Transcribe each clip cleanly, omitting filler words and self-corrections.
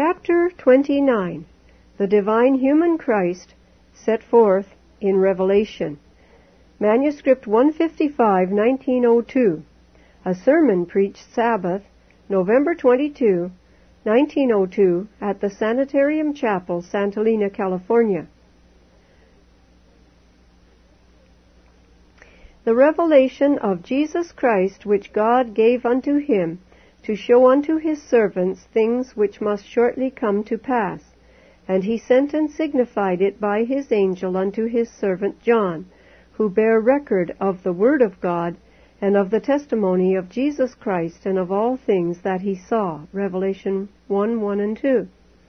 Chapter 29. The Divine Human Christ set forth in Revelation. Manuscript 155, 1902. A sermon preached Sabbath, November 22, 1902, at the Sanitarium Chapel, Santolina, California. The revelation of Jesus Christ, which God gave unto him, to show unto his servants things which must shortly come to pass. And he sent and signified it by his angel unto his servant John, who bare record of the word of God, and of the testimony of Jesus Christ, and of all things that he saw. Revelation 1 and 2.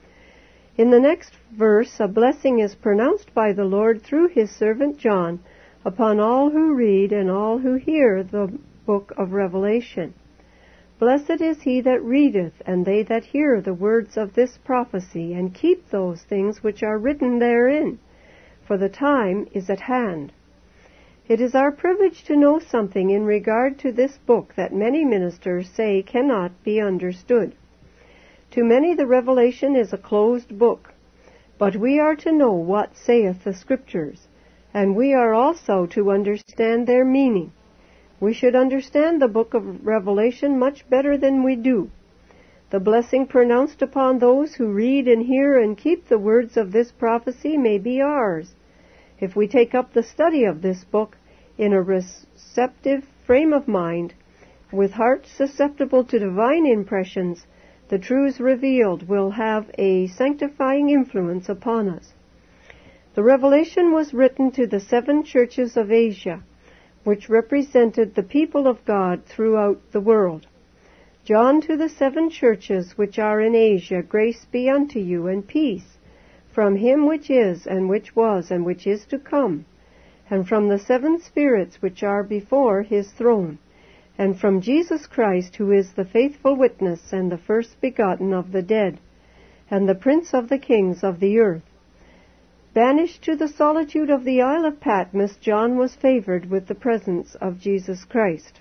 In the next verse, a blessing is pronounced by the Lord through his servant John upon all who read and all who hear the book of Revelation. Blessed is he that readeth, and they that hear the words of this prophecy, and keep those things which are written therein, for the time is at hand. It is our privilege to know something in regard to this book that many ministers say cannot be understood. To many the Revelation is a closed book, but we are to know what saith the Scriptures, and we are also to understand their meaning. We should understand the book of Revelation much better than we do. The blessing pronounced upon those who read and hear and keep the words of this prophecy may be ours, if we take up the study of this book in a receptive frame of mind, with hearts susceptible to divine impressions. The truths revealed will have a sanctifying influence upon us. The Revelation was written to the 7 churches of Asia, which represented the people of God throughout the world. John, to the 7 churches which are in Asia, grace be unto you, and peace, from him which is, and which was, and which is to come, and from the 7 spirits which are before his throne, and from Jesus Christ, who is the faithful witness, and the first begotten of the dead, and the prince of the kings of the earth. Banished to the solitude of the Isle of Patmos, John was favored with the presence of Jesus Christ.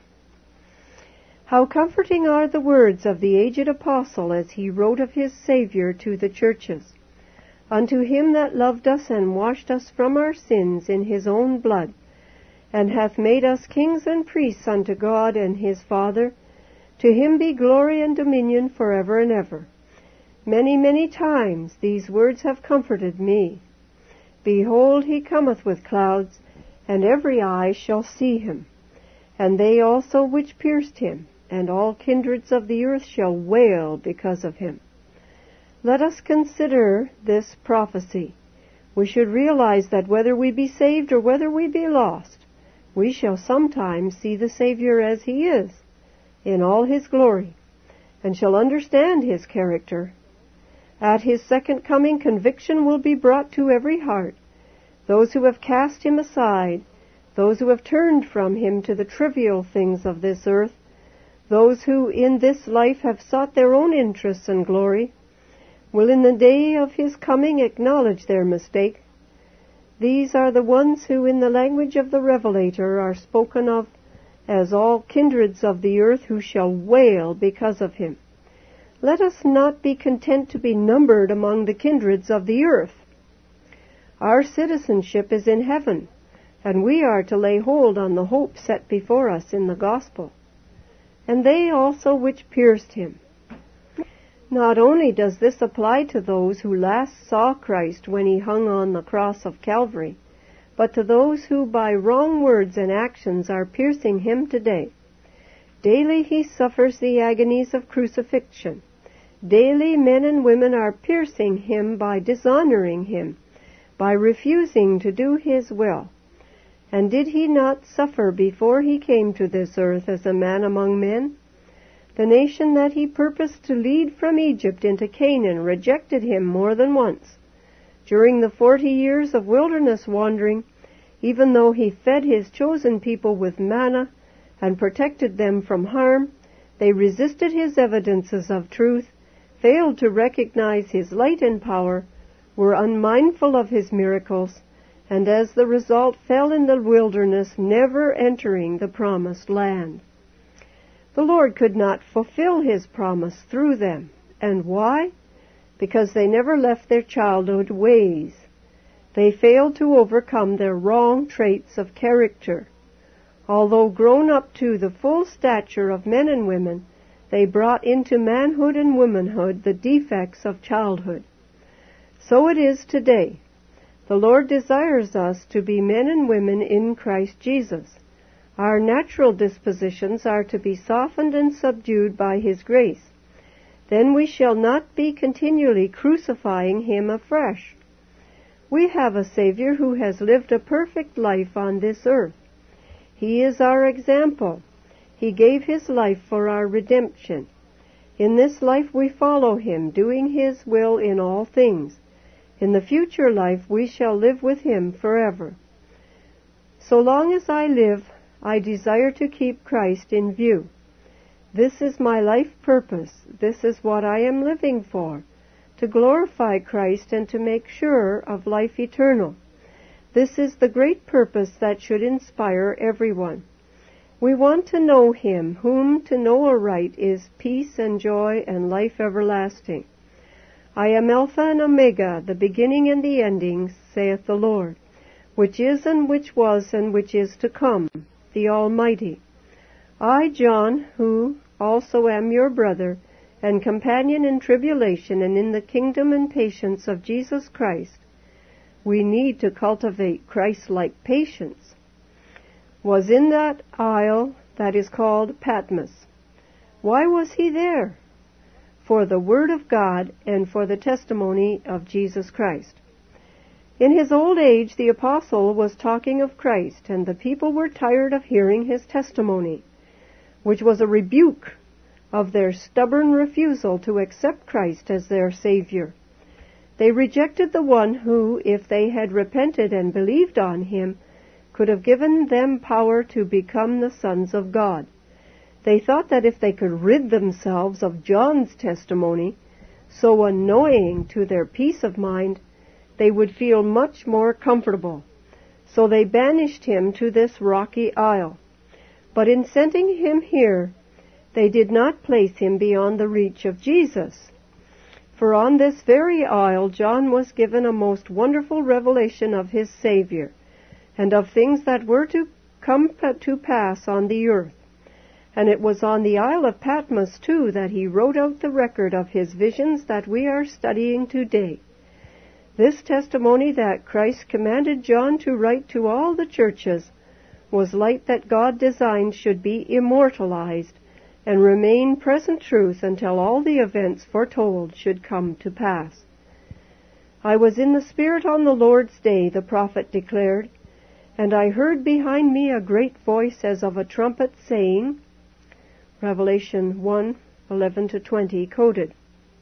How comforting are the words of the aged apostle as he wrote of his Savior to the churches. Unto him that loved us and washed us from our sins in his own blood, and hath made us kings and priests unto God and his Father, to him be glory and dominion forever and ever. Many, many times these words have comforted me. Behold, he cometh with clouds, and every eye shall see him, and they also which pierced him, and all kindreds of the earth shall wail because of him. Let us consider this prophecy. We should realize that whether we be saved or whether we be lost, we shall sometime see the Savior as he is, in all his glory, and shall understand his character. At his second coming, conviction will be brought to every heart. Those who have cast him aside, those who have turned from him to the trivial things of this earth, those who in this life have sought their own interests and glory, will in the day of his coming acknowledge their mistake. These are the ones who, in the language of the Revelator, are spoken of as all kindreds of the earth who shall wail because of him. Let us not be content to be numbered among the kindreds of the earth. Our citizenship is in heaven, and we are to lay hold on the hope set before us in the gospel. And they also which pierced him. Not only does this apply to those who last saw Christ when he hung on the cross of Calvary, but to those who by wrong words and actions are piercing him today. Daily he suffers the agonies of crucifixion. Daily men and women are piercing him by dishonoring him, by refusing to do his will. And did he not suffer before he came to this earth as a man among men? The nation that he purposed to lead from Egypt into Canaan rejected him more than once. During the 40 years of wilderness wandering, even though he fed his chosen people with manna and protected them from harm, they resisted his evidences of truth, failed to recognize his light and power, were unmindful of his miracles, and as the result fell in the wilderness, never entering the promised land. The Lord could not fulfill his promise through them. And why? because they never left their childhood ways. They failed to overcome their wrong traits of character. Although grown up to the full stature of men and women, they brought into manhood and womanhood the defects of childhood. So it is today. The Lord desires us to be men and women in Christ Jesus. Our natural dispositions are to be softened and subdued by His grace. Then we shall not be continually crucifying Him afresh. We have a Savior who has lived a perfect life on this earth. He is our example. He gave His life for our redemption. In this life we follow Him, doing His will in all things. In the future life we shall live with Him forever. So long as I live, I desire to keep Christ in view. This is my life purpose. This is what I am living for, to glorify Christ and to make sure of life eternal. This is the great purpose that should inspire everyone. We want to know Him, whom to know aright is peace and joy and life everlasting. I am Alpha and Omega, the beginning and the ending, saith the Lord, which is and which was and which is to come, the Almighty. I, John, who also am your brother, and companion in tribulation and in the kingdom and patience of Jesus Christ, we need to cultivate Christ-like patience, was in that isle that is called Patmos. Why was he there? For the Word of God and for the testimony of Jesus Christ. In his old age, the apostle was talking of Christ, and the people were tired of hearing his testimony, which was a rebuke of their stubborn refusal to accept Christ as their Savior. They rejected the one who, if they had repented and believed on Him, could have given them power to become the sons of God. They thought that if they could rid themselves of John's testimony, so annoying to their peace of mind, they would feel much more comfortable. So they banished him to this rocky isle. But in sending him here, they did not place him beyond the reach of Jesus. For on this very isle John was given a most wonderful revelation of his Savior, and of things that were to come to pass on the earth. And it was on the Isle of Patmos, too, that he wrote out the record of his visions that we are studying today. This testimony that Christ commanded John to write to all the churches was light that God designed should be immortalized and remain present truth until all the events foretold should come to pass. I was in the Spirit on the Lord's day, the prophet declared, and I heard behind me a great voice as of a trumpet saying, Revelation 1:11-20 quoted.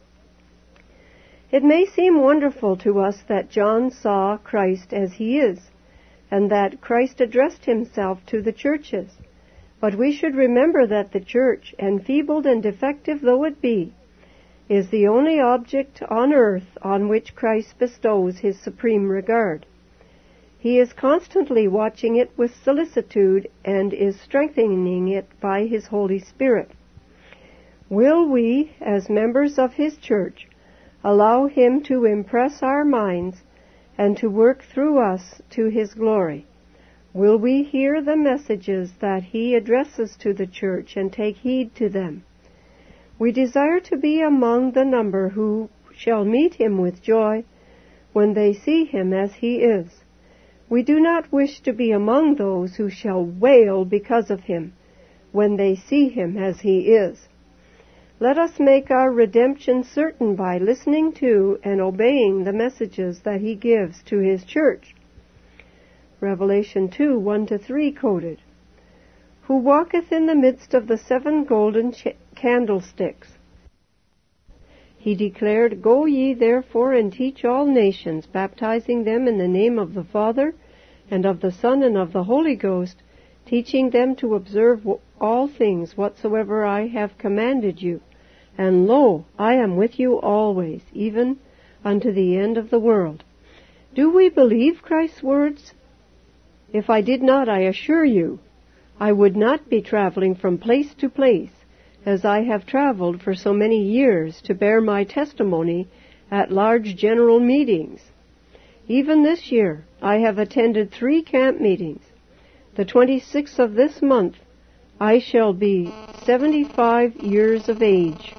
It may seem wonderful to us that John saw Christ as he is, and that Christ addressed himself to the churches. But we should remember that the church, enfeebled and defective though it be, is the only object on earth on which Christ bestows his supreme regard. He is constantly watching it with solicitude and is strengthening it by his Holy Spirit. Will we, as members of his church, allow him to impress our minds and to work through us to his glory? Will we hear the messages that he addresses to the church and take heed to them? We desire to be among the number who shall meet him with joy when they see him as he is. We do not wish to be among those who shall wail because of him when they see him as he is. Let us make our redemption certain by listening to and obeying the messages that he gives to his church. Revelation 2:1-3 quoted, Who walketh in the midst of the 7 golden candlesticks. He declared, Go ye therefore and teach all nations, baptizing them in the name of the Father, and of the Son, and of the Holy Ghost, teaching them to observe all things whatsoever I have commanded you. And lo, I am with you always, even unto the end of the world. Do we believe Christ's words? If I did not, I assure you, I would not be traveling from place to place, as I have traveled for so many years to bear my testimony at large general meetings. Even this year, I have attended 3 camp meetings. The 26th of this month, I shall be 75 years of age.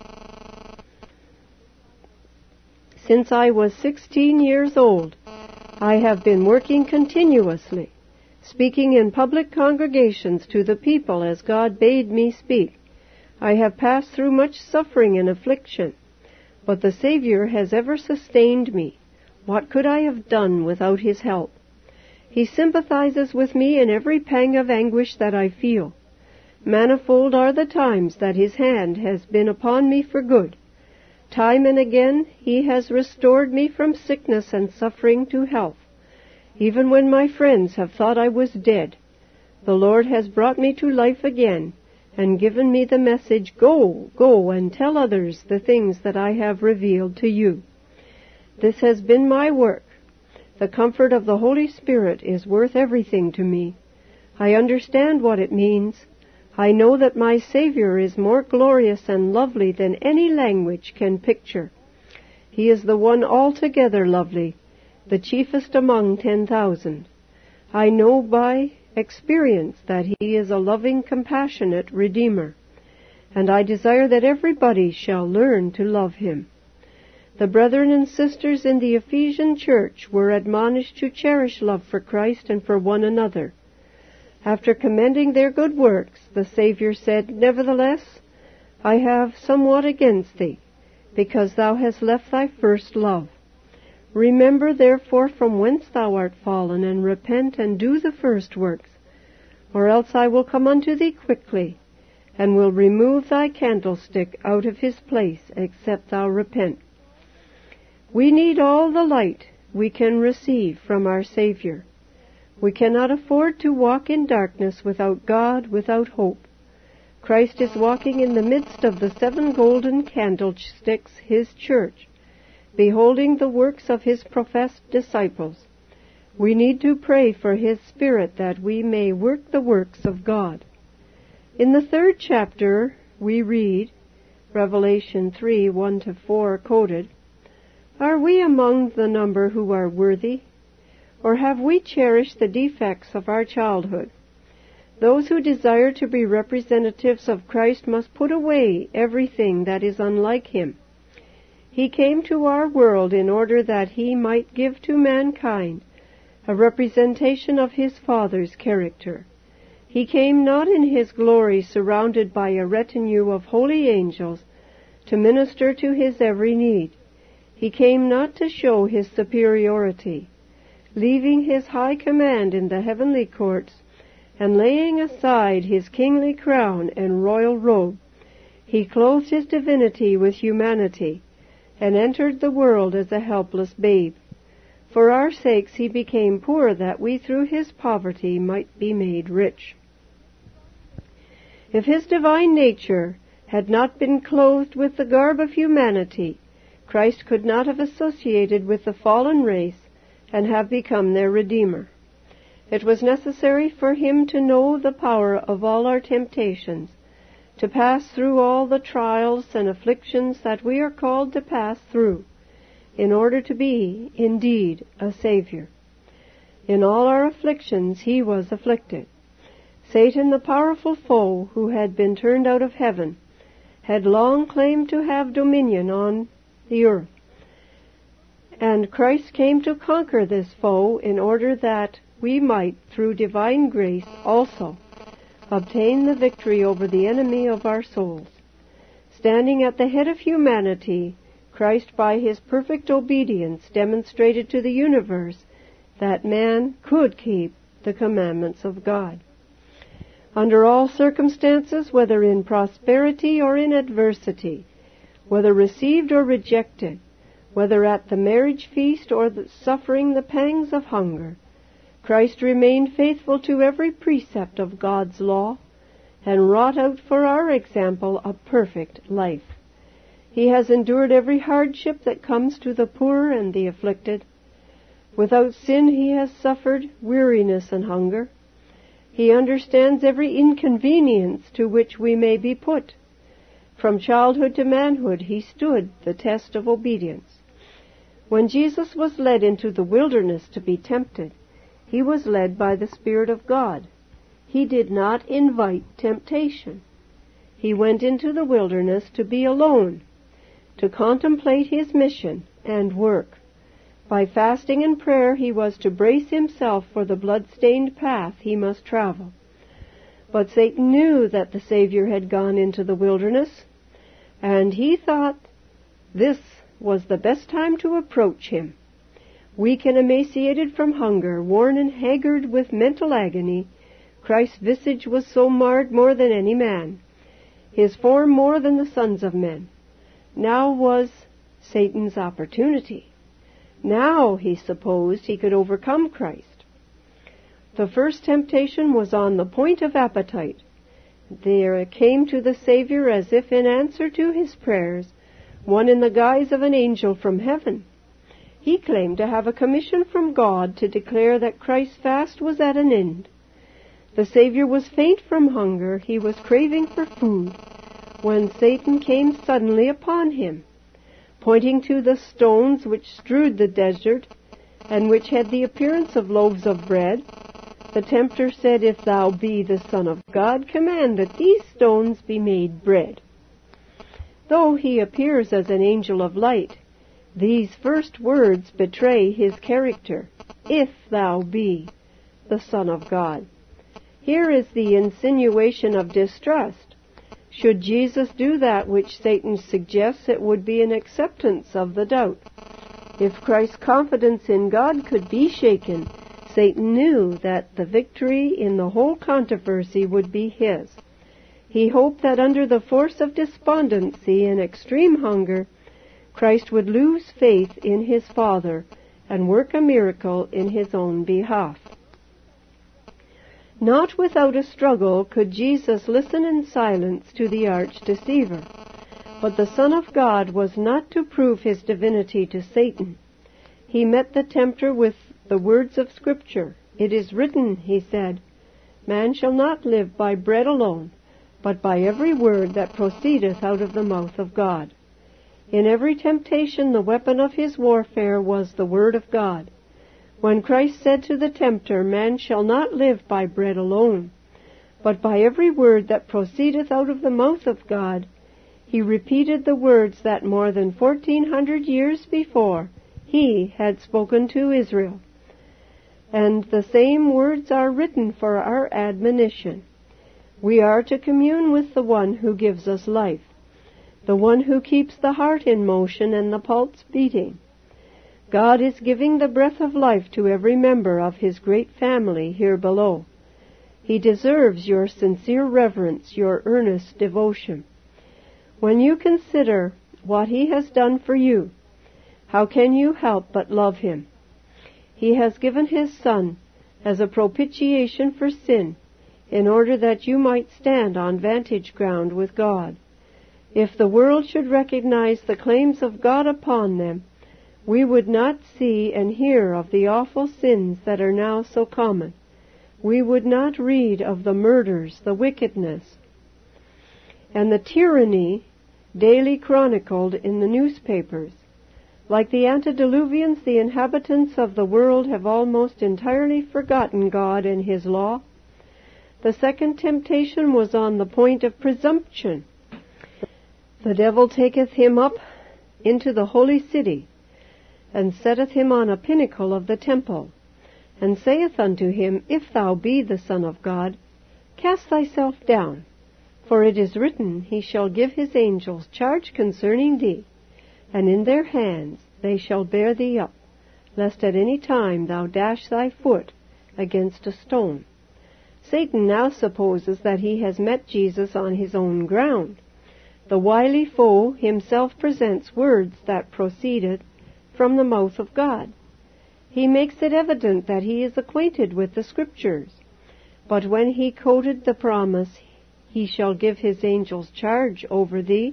Since I was 16 years old, I have been working continuously, speaking in public congregations to the people as God bade me speak. I have passed through much suffering and affliction, but the Savior has ever sustained me. What could I have done without His help? He sympathizes with me in every pang of anguish that I feel. Manifold are the times that His hand has been upon me for good. Time and again He has restored me from sickness and suffering to health. Even when my friends have thought I was dead, the Lord has brought me to life again and given me the message, "Go, go and tell others the things that I have revealed to you." This has been my work. The comfort of the Holy Spirit is worth everything to me. I understand what it means. I know that my Savior is more glorious and lovely than any language can picture. He is the one altogether lovely, the chiefest among 10,000. I know by experience that He is a loving, compassionate Redeemer, and I desire that everybody shall learn to love Him. The brethren and sisters in the Ephesian church were admonished to cherish love for Christ and for one another. After commending their good works, the Savior said, "Nevertheless, I have somewhat against thee, because thou hast left thy first love. Remember therefore from whence thou art fallen, and repent and do the first works, or else I will come unto thee quickly, and will remove thy candlestick out of his place, except thou repent." We need all the light we can receive from our Savior. We cannot afford to walk in darkness without God, without hope. Christ is walking in the midst of the 7 golden candlesticks, His church, beholding the works of His professed disciples. We need to pray for His Spirit that we may work the works of God. In the 3rd chapter we read, Revelation 3, 1-4 quoted, "Are we among the number who are worthy? Or have we cherished the defects of our childhood? Those who desire to be representatives of Christ must put away everything that is unlike Him. He came to our world in order that He might give to mankind a representation of His Father's character. He came not in His glory surrounded by a retinue of holy angels to minister to His every need. He came not to show His superiority. Leaving His high command in the heavenly courts, and laying aside His kingly crown and royal robe, He clothed His divinity with humanity, and entered the world as a helpless babe. For our sakes He became poor, that we through His poverty might be made rich. If His divine nature had not been clothed with the garb of humanity, Christ could not have associated with the fallen race and have become their Redeemer. It was necessary for Him to know the power of all our temptations, to pass through all the trials and afflictions that we are called to pass through, in order to be, indeed, a Savior. In all our afflictions He was afflicted. Satan, the powerful foe who had been turned out of heaven, had long claimed to have dominion on the earth. And Christ came to conquer this foe in order that we might, through divine grace also, obtain the victory over the enemy of our souls. Standing at the head of humanity, Christ by His perfect obedience demonstrated to the universe that man could keep the commandments of God. Under all circumstances, whether in prosperity or in adversity, whether received or rejected, whether at the marriage feast or suffering the pangs of hunger, Christ remained faithful to every precept of God's law, and wrought out for our example a perfect life. He has endured every hardship that comes to the poor and the afflicted. Without sin He has suffered weariness and hunger. He understands every inconvenience to which we may be put. From childhood to manhood He stood the test of obedience. When Jesus was led into the wilderness to be tempted, he was led by the Spirit of God. He did not invite temptation. He went into the wilderness to be alone, to contemplate his mission and work. By fasting and prayer he was to brace himself for the blood-stained path he must travel. But Satan knew that the Savior had gone into the wilderness, and he thought this was the best time to approach him. Weak and emaciated from hunger, worn and haggard with mental agony, Christ's visage was so marred more than any man, his form more than the sons of men. Now was Satan's opportunity. Now, he supposed, he could overcome Christ. The first temptation was on the point of appetite. There came to the Savior, as if in answer to his prayers, one in the guise of an angel from heaven. He claimed to have a commission from God to declare that Christ's fast was at an end. The Savior was faint from hunger. He was craving for food, when Satan came suddenly upon him. Pointing to the stones which strewed the desert, and which had the appearance of loaves of bread, the tempter said, "If thou be the Son of God, command that these stones be made bread." Though he appears as an angel of light, these first words betray his character. "If thou be the Son of God." Here is the insinuation of distrust. Should Jesus do that which Satan suggests, it would be an acceptance of the doubt. If Christ's confidence in God could be shaken, Satan knew that the victory in the whole controversy would be his. He hoped that under the force of despondency and extreme hunger, Christ would lose faith in his Father and work a miracle in his own behalf. Not without a struggle could Jesus listen in silence to the arch-deceiver. But the Son of God was not to prove his divinity to Satan. He met the tempter with the words of Scripture. "It is written," he said, "Man shall not live by bread alone, but by every word that proceedeth out of the mouth of God." In every temptation the weapon of his warfare was the Word of God. When Christ said to the tempter, "Man shall not live by bread alone, but by every word that proceedeth out of the mouth of God," he repeated the words that more than 1400 years before he had spoken to Israel. And the same words are written for our admonition. We are to commune with the one who gives us life, the one who keeps the heart in motion and the pulse beating. God is giving the breath of life to every member of his great family here below. He deserves your sincere reverence, your earnest devotion. When you consider what he has done for you, how can you help but love him? He has given his Son as a propitiation for sin, in order that you might stand on vantage ground with God. If the world should recognize the claims of God upon them, we would not see and hear of the awful sins that are now so common. We would not read of the murders, the wickedness, and the tyranny daily chronicled in the newspapers. Like the antediluvians, the inhabitants of the world have almost entirely forgotten God and his law. The second temptation was on the point of presumption. The devil taketh him up into the holy city, and setteth him on a pinnacle of the temple, and saith unto him, "If thou be the Son of God, cast thyself down. For it is written, He shall give his angels charge concerning thee, and in their hands they shall bear thee up, lest at any time thou dash thy foot against a stone." Satan now supposes that he has met Jesus on his own ground. The wily foe himself presents words that proceeded from the mouth of God. He makes it evident that he is acquainted with the Scriptures. But when he quoted the promise, "He shall give his angels charge over thee,"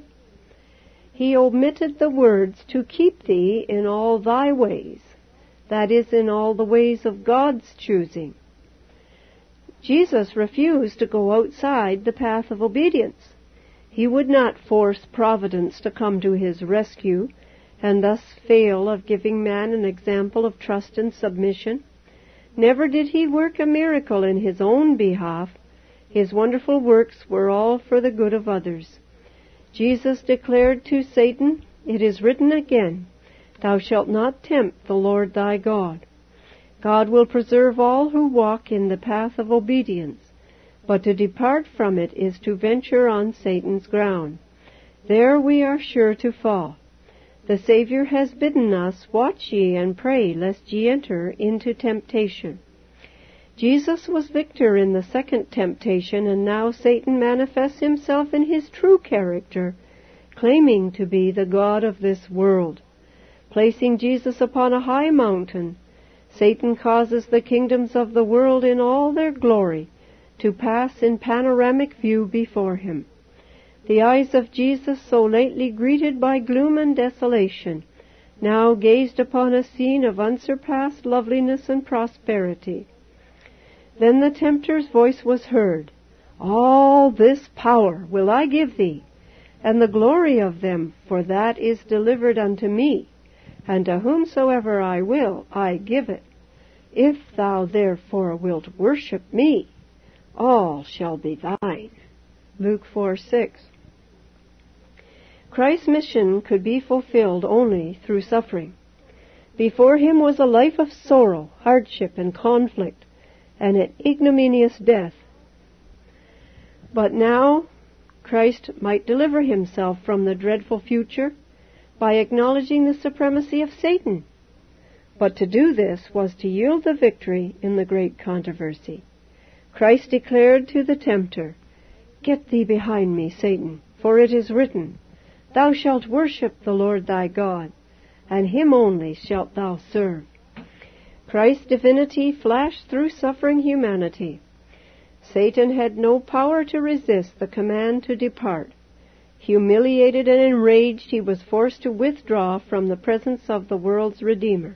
he omitted the words, "to keep thee in all thy ways," that is, in all the ways of God's choosing. Jesus refused to go outside the path of obedience. He would not force Providence to come to his rescue and thus fail of giving man an example of trust and submission? Never did he work a miracle in his own behalf. His wonderful works were all for the good of others. Jesus declared to Satan, "It is written again, Thou shalt not tempt the Lord thy God." God will preserve all who walk in the path of obedience, but to depart from it is to venture on Satan's ground. There we are sure to fall. The Savior has bidden us, "Watch ye and pray, lest ye enter into temptation." Jesus was victor in the second temptation, and now Satan manifests himself in his true character, claiming to be the god of this world. Placing Jesus upon a high mountain, Satan causes the kingdoms of the world in all their glory to pass in panoramic view before him. The eyes of Jesus, so lately greeted by gloom and desolation, now gazed upon a scene of unsurpassed loveliness and prosperity. Then the tempter's voice was heard, "All this power will I give thee, and the glory of them, for that is delivered unto me, and to whomsoever I will I give it. If thou therefore wilt worship me, all shall be thine." Luke 4:6. Christ's mission could be fulfilled only through suffering. Before him was a life of sorrow, hardship, and conflict, and an ignominious death. But now Christ might deliver himself from the dreadful future by acknowledging the supremacy of Satan. But to do this was to yield the victory in the great controversy. Christ declared to the tempter, "Get thee behind me, Satan, for it is written, Thou shalt worship the Lord thy God, and him only shalt thou serve." Christ's divinity flashed through suffering humanity. Satan had no power to resist the command to depart. Humiliated and enraged, he was forced to withdraw from the presence of the world's Redeemer.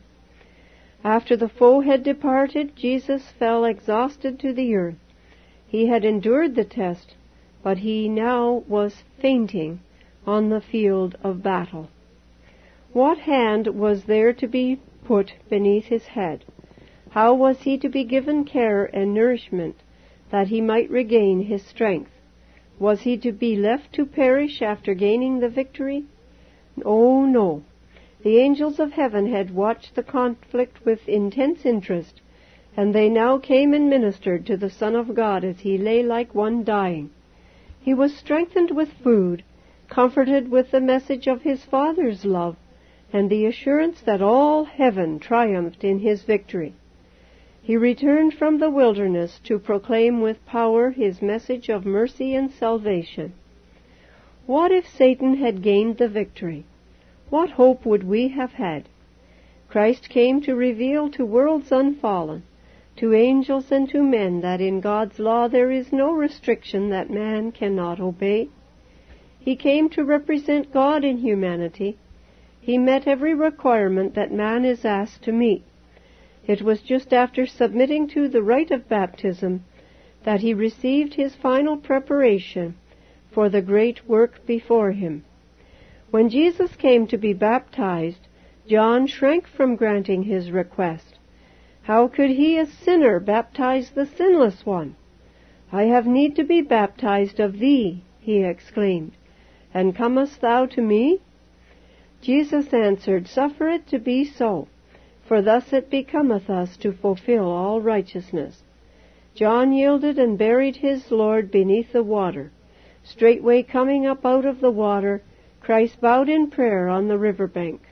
After the foe had departed, Jesus fell exhausted to the earth. He had endured the test, but he now was fainting on the field of battle. What hand was there to be put beneath his head? How was he to be given care and nourishment that he might regain his strength? Was he to be left to perish after gaining the victory? Oh, no. The angels of heaven had watched the conflict with intense interest, and they now came and ministered to the Son of God as he lay like one dying. He was strengthened with food, comforted with the message of his Father's love, and the assurance that all heaven triumphed in his victory. He returned from the wilderness to proclaim with power his message of mercy and salvation. What if Satan had gained the victory? What hope would we have had? Christ came to reveal to worlds unfallen, to angels and to men, that in God's law there is no restriction that man cannot obey. He came to represent God in humanity. He met every requirement that man is asked to meet. It was just after submitting to the rite of baptism that he received his final preparation for the great work before him. When Jesus came to be baptized, John shrank from granting his request. How could he, a sinner, baptize the sinless one? "I have need to be baptized of thee," he exclaimed, "and comest thou to me?" Jesus answered, "Suffer it to be so, for thus it becometh us to fulfill all righteousness." John yielded and buried his Lord beneath the water. Straightway coming up out of the water, Christ bowed in prayer on the river bank.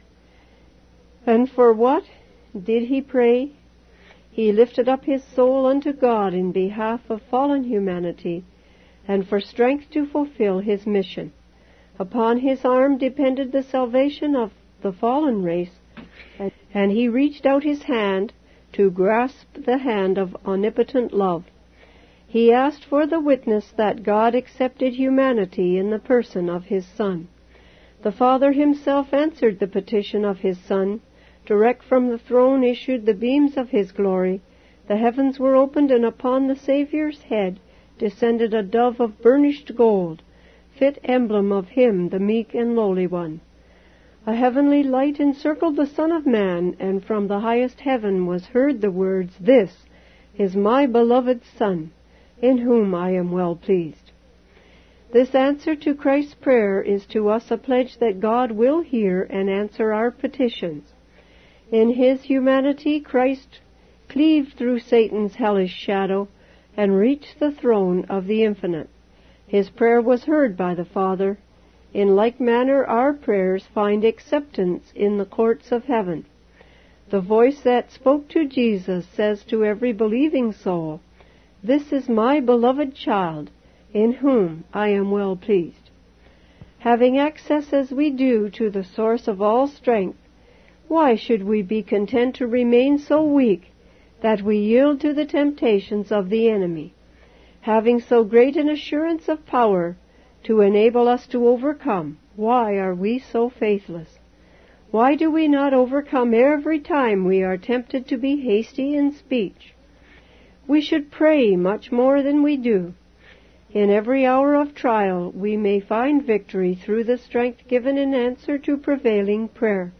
And for what did he pray? He lifted up his soul unto God in behalf of fallen humanity, and for strength to fulfill his mission. Upon his arm depended the salvation of the fallen race, and he reached out his hand to grasp the hand of omnipotent love. He asked for the witness that God accepted humanity in the person of his Son. The Father himself answered the petition of his Son. Direct from the throne issued the beams of his glory. The heavens were opened, and upon the Saviour's head descended a dove of burnished gold, fit emblem of him, the meek and lowly one. A heavenly light encircled the Son of Man, and from the highest heaven was heard the words, "This is my beloved Son, in whom I am well pleased." This answer to Christ's prayer is to us a pledge that God will hear and answer our petitions. In his humanity, Christ cleaved through Satan's hellish shadow and reached the throne of the Infinite. His prayer was heard by the Father. In like manner, our prayers find acceptance in the courts of heaven. The voice that spoke to Jesus says to every believing soul, "This is my beloved child, in whom I am well pleased." Having access as we do to the source of all strength, why should we be content to remain so weak that we yield to the temptations of the enemy? Having so great an assurance of power to enable us to overcome, why are we so faithless? Why do we not overcome every time we are tempted to be hasty in speech? We should pray much more than we do. In every hour of trial we may find victory through the strength given in answer to prevailing prayer.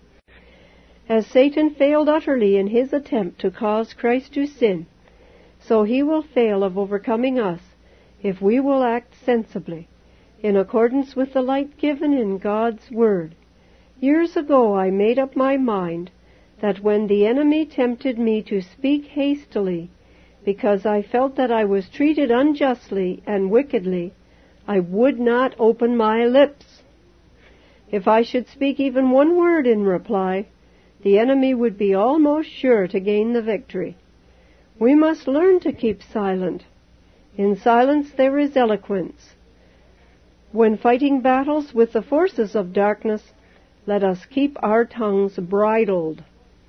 As Satan failed utterly in his attempt to cause Christ to sin, so he will fail of overcoming us if we will act sensibly, in accordance with the light given in God's Word. Years ago I made up my mind that when the enemy tempted me to speak hastily, because I felt that I was treated unjustly and wickedly, I would not open my lips. If I should speak even one word in reply, the enemy would be almost sure to gain the victory. We must learn to keep silent. In silence there is eloquence. When fighting battles with the forces of darkness, let us keep our tongues bridled.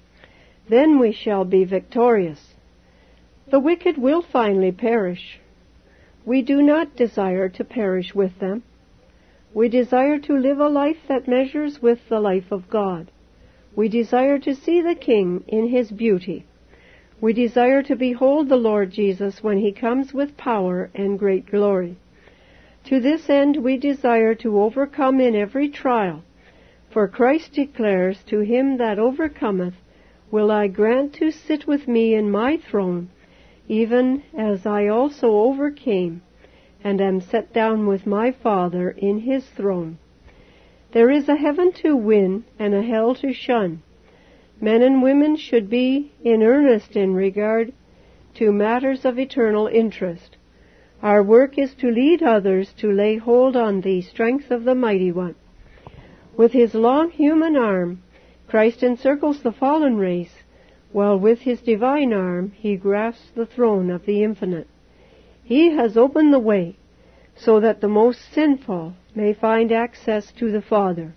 Then we shall be victorious. The wicked will finally perish. We do not desire to perish with them. We desire to live a life that measures with the life of God. We desire to see the King in his beauty. We desire to behold the Lord Jesus when he comes with power and great glory. To this end we desire to overcome in every trial, for Christ declares, "To him that overcometh will I grant to sit with me in my throne, even as I also overcame, and am set down with my Father in his throne." There is a heaven to win and a hell to shun. Men and women should be in earnest in regard to matters of eternal interest. Our work is to lead others to lay hold on the strength of the Mighty One. With his long human arm, Christ encircles the fallen race, while with his divine arm he grasps the throne of the Infinite. He has opened the way so that the most sinful may find access to the Father.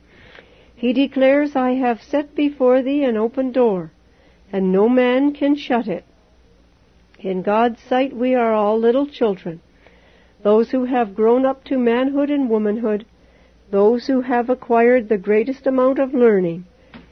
He declares, "I have set before thee an open door, and no man can shut it." In God's sight we are all little children, those who have grown up to manhood and womanhood, those who have acquired the greatest amount of learning,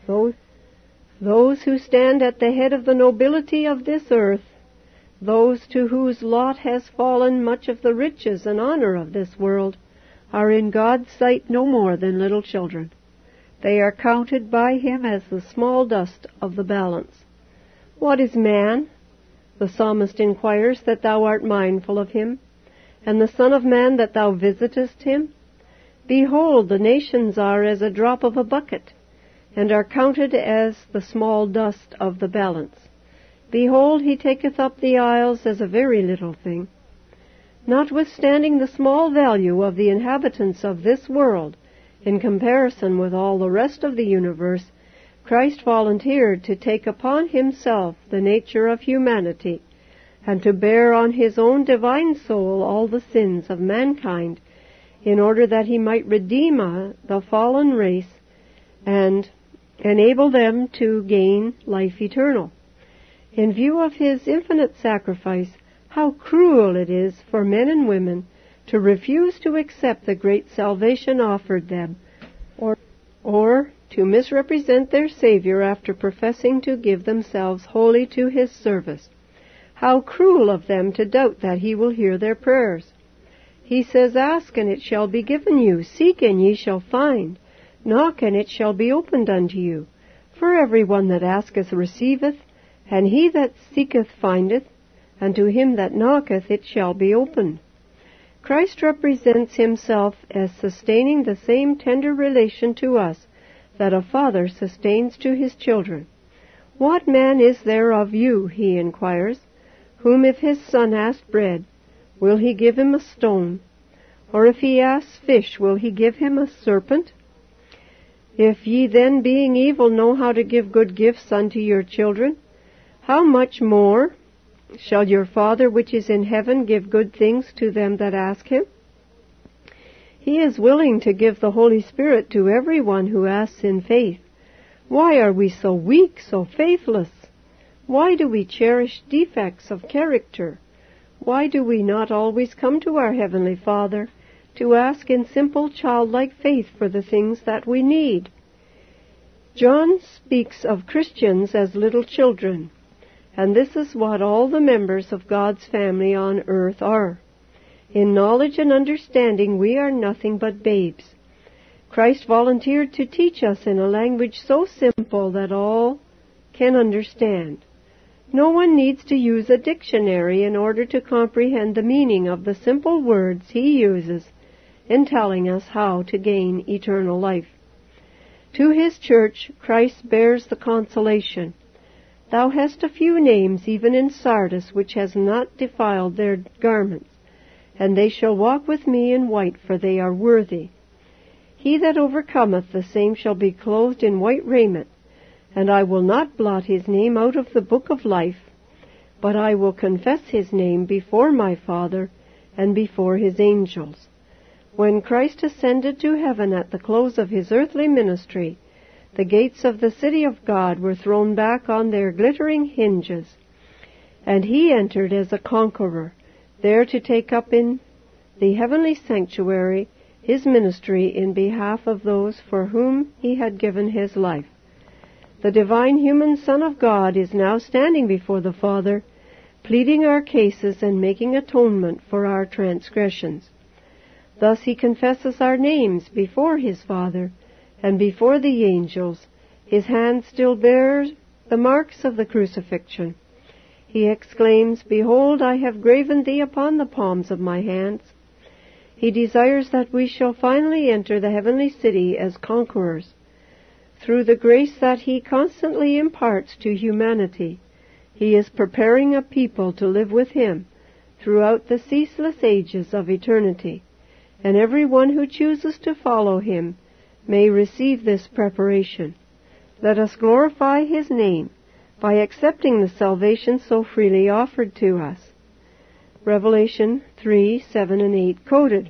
those who stand at the head of the nobility of this earth, those to whose lot has fallen much of the riches and honor of this world, are in God's sight no more than little children. They are counted by him as the small dust of the balance. "What is man?" the psalmist inquires, "that thou art mindful of him, and the Son of Man that thou visitest him? Behold, the nations are as a drop of a bucket, and are counted as the small dust of the balance. Behold, he taketh up the isles as a very little thing." Notwithstanding the small value of the inhabitants of this world, in comparison with all the rest of the universe, Christ volunteered to take upon himself the nature of humanity, and to bear on his own divine soul all the sins of mankind, in order that he might redeem the fallen race and enable them to gain life eternal. In view of his infinite sacrifice, how cruel it is for men and women to refuse to accept the great salvation offered them, or to misrepresent their Savior after professing to give themselves wholly to his service. How cruel of them to doubt that he will hear their prayers. He says, "Ask, and it shall be given you. Seek, and ye shall find. Knock, and it shall be opened unto you. For every one that asketh receiveth, and he that seeketh findeth, and to him that knocketh it shall be opened. Christ represents himself as sustaining the same tender relation to us that a father sustains to his children. What man is there of you, he inquires, whom if his son ask bread, will he give him a stone? Or if he asks fish, will he give him a serpent? If ye then, being evil, know how to give good gifts unto your children, how much more shall your Father which is in heaven give good things to them that ask him? He is willing to give the Holy Spirit to every one who asks in faith. Why are we so weak, so faithless? Why do we cherish defects of character? Why do we not always come to our Heavenly Father to ask in simple childlike faith for the things that we need? John speaks of Christians as little children, and this is what all the members of God's family on earth are. In knowledge and understanding we are nothing but babes. Christ volunteered to teach us in a language so simple that all can understand. No one needs to use a dictionary in order to comprehend the meaning of the simple words he uses in telling us how to gain eternal life. To his church, Christ bears the consolation, Thou hast a few names even in Sardis which has not defiled their garments, and they shall walk with me in white, for they are worthy. He that overcometh, the same shall be clothed in white raiment, and I will not blot his name out of the book of life, but I will confess his name before my Father and before his angels. When Christ ascended to heaven at the close of his earthly ministry, the gates of the city of God were thrown back on their glittering hinges, and he entered as a conqueror, there to take up in the heavenly sanctuary his ministry in behalf of those for whom he had given his life. The divine human Son of God is now standing before the Father, pleading our cases and making atonement for our transgressions. Thus he confesses our names before his Father and before the angels. His hand still bears the marks of the crucifixion. He exclaims, Behold, I have graven thee upon the palms of my hands. He desires that we shall finally enter the heavenly city as conquerors. Through the grace that he constantly imparts to humanity, he is preparing a people to live with him throughout the ceaseless ages of eternity, and every one who chooses to follow him may receive this preparation. Let us glorify his name by accepting the salvation so freely offered to us. Revelation 3, 7, and 8 quoted.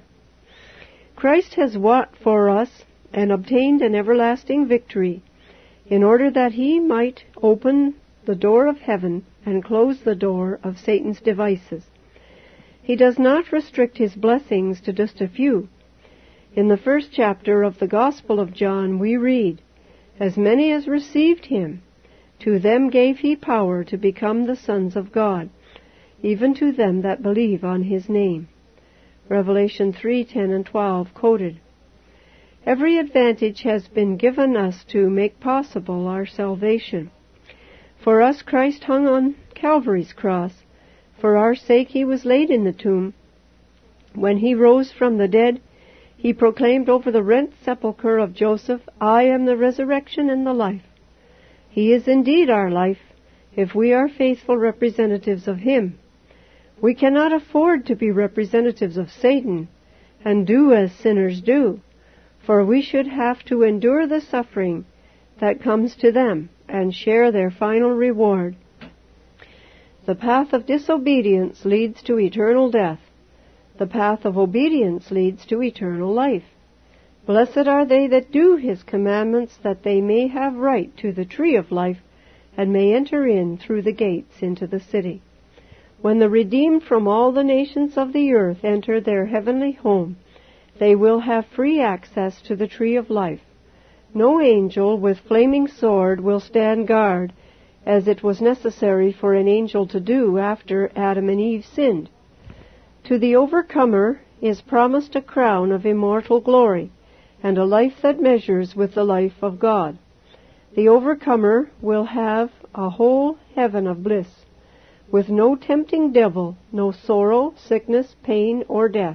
Christ has wrought for us and obtained an everlasting victory, in order that he might open the door of heaven and close the door of Satan's devices. He does not restrict his blessings to just a few. In the first chapter of the Gospel of John we read, As many as received him, to them gave he power to become the sons of God, even to them that believe on his name. Revelation 3, 10, and 12 quoted. Every advantage has been given us to make possible our salvation. For us Christ hung on Calvary's cross. For our sake he was laid in the tomb. When he rose from the dead, he proclaimed over the rent sepulchre of Joseph, I am the resurrection and the life. He is indeed our life, if we are faithful representatives of him. We cannot afford to be representatives of Satan and do as sinners do, for we should have to endure the suffering that comes to them and share their final reward. The path of disobedience leads to eternal death. The path of obedience leads to eternal life. Blessed are they that do his commandments, that they may have right to the tree of life, and may enter in through the gates into the city. When the redeemed from all the nations of the earth enter their heavenly home, they will have free access to the tree of life. No angel with flaming sword will stand guard, as it was necessary for an angel to do after Adam and Eve sinned. To the overcomer is promised a crown of immortal glory, and a life that measures with the life of God. The overcomer will have a whole heaven of bliss, with no tempting devil, no sorrow, sickness, pain, or death.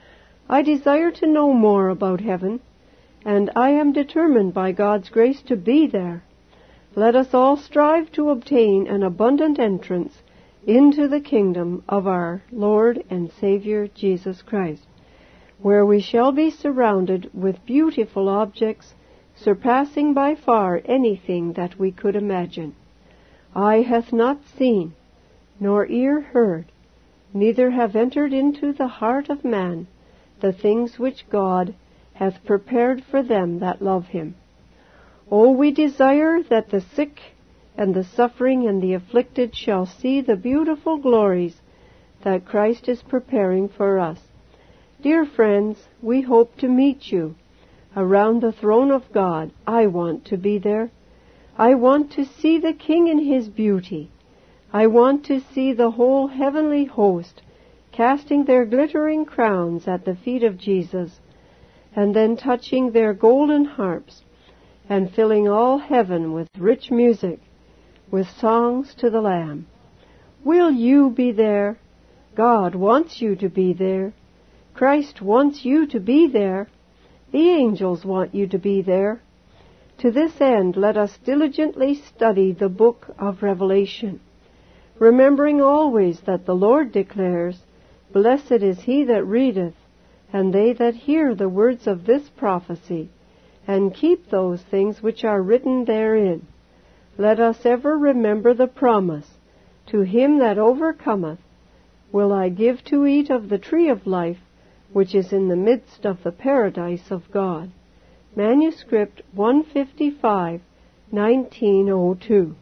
I desire to know more about heaven, and I am determined by God's grace to be there. Let us all strive to obtain an abundant entrance into the kingdom of our Lord and Savior Jesus Christ, where we shall be surrounded with beautiful objects, surpassing by far anything that we could imagine. Eye hath not seen, nor ear heard, neither have entered into the heart of man the things which God hath prepared for them that love him. O we desire that the sick and the suffering and the afflicted shall see the beautiful glories that Christ is preparing for us. Dear friends, we hope to meet you around the throne of God. I want to be there. I want to see the King in his beauty. I want to see the whole heavenly host casting their glittering crowns at the feet of Jesus, and then touching their golden harps, and filling all heaven with rich music, with songs to the Lamb. Will you be there? God wants you to be there. Christ wants you to be there. The angels want you to be there. To this end, let us diligently study the book of Revelation, remembering always that the Lord declares, Blessed is he that readeth, and they that hear the words of this prophecy, and keep those things which are written therein. Let us ever remember the promise, To him that overcometh will I give to eat of the tree of life, which is in the midst of the paradise of God. Manuscript 155, 1902.